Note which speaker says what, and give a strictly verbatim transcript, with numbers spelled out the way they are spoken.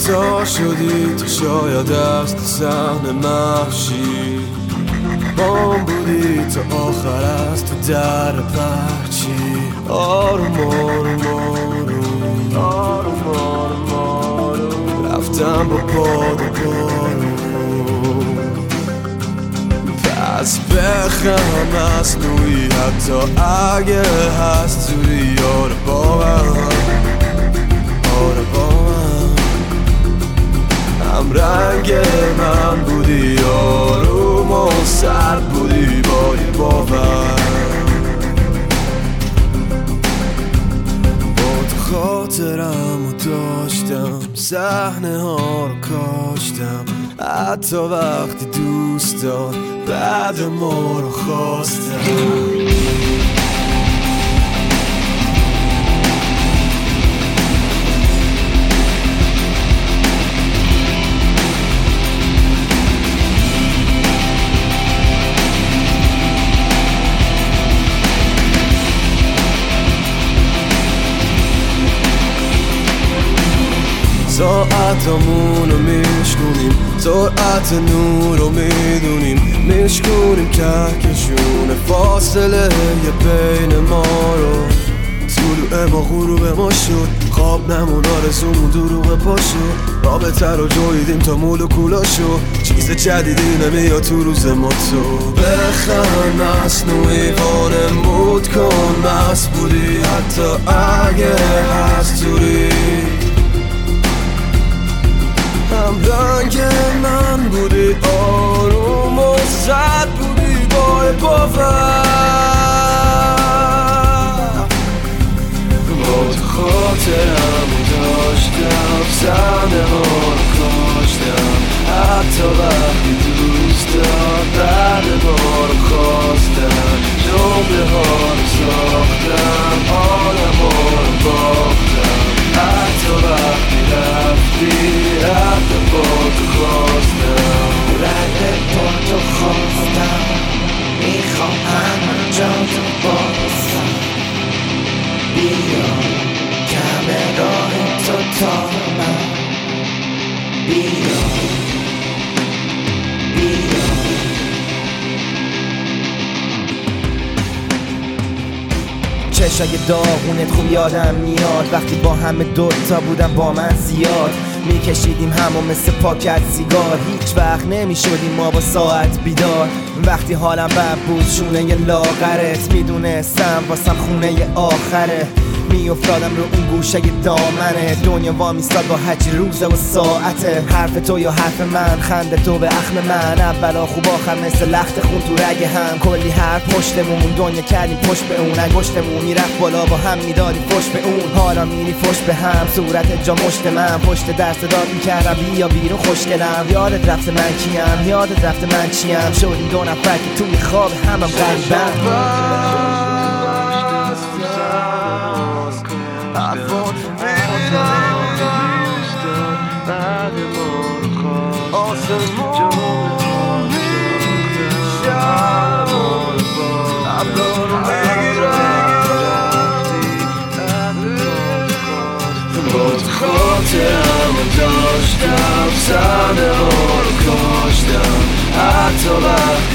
Speaker 1: خطا شدی تو شاید از تو صحنه محشی بام بودی تا آخر از تو در پرچی آروم آروم آروم آروم آروم آروم رفتم با باد و بارون پس بخم مصنوعی حتی اگه هست زوری آره با من آره با من هم رنگ من بودی آروم و سرد بودی با یه باور با تو خاطرم و داشتم صحنه ها رو کاشتم حتی وقتی دوست دار بعد ما رو خواستم ساعتمونو میشکنیم سرعت نور رو میدونیم میشکنیم کهکشون فاصله یه بین ما رو طلوع ما غروب ما شد خواب نمون آرزومون دروغ پا شد رابطه رو جویدیم تا مولکولا شد چیز جدیدی نمیاد تو روز ما تو بخند مصنوعی وانمود کن مست بودی حتی اگه هست دوری هم رنگ من بودی آروم و زد بودی با باور با تو خاطرم داشتم صحنه ها رو کاشتم حتی وقتی دوست دار بعد ما رو خواستم جمله ها رو ساختم آدم ها رو باختم حتی وقتی رفتی رفت با تو خواستم
Speaker 2: رنگ با تو خواستم میخواهم جا تو بازم بیا کم راه تو تا من بیا بیا چشای داغونت خوب یادم میاد وقتی با همه دوتا بودم با من زیاد میکشیدیم همو مثل پاکت سیگار هیچ وقت نمیشدیم ما با ساعت بیدار وقتی حالم بد بود شونه ی لاغرت میدونستم واسم خونه ی آخره میافتادم رو اون گوشه ی دامنه دنیا وامیستاد با هرچی روزه و ساعته حرف تو یا حرف من خنده تو به اخم من اولا خوب آخر مثل لخت خون تو رگ هم کلی حرف پشتمون دنیا کردیم پشت به اون انگشتمون میرفت بالا با هم میدادیم پشت به اون حالا میری پشت به هم صورت جا مشت من پشت درس داد میکردم بیا بیرون خوشگلم یادت رفته من کیم یادت رفته من چیم شدیم دو نفر که توی خواب همم غریبم
Speaker 1: خاطرم داشتم صحنه ها رو کاشتم حتی وقتی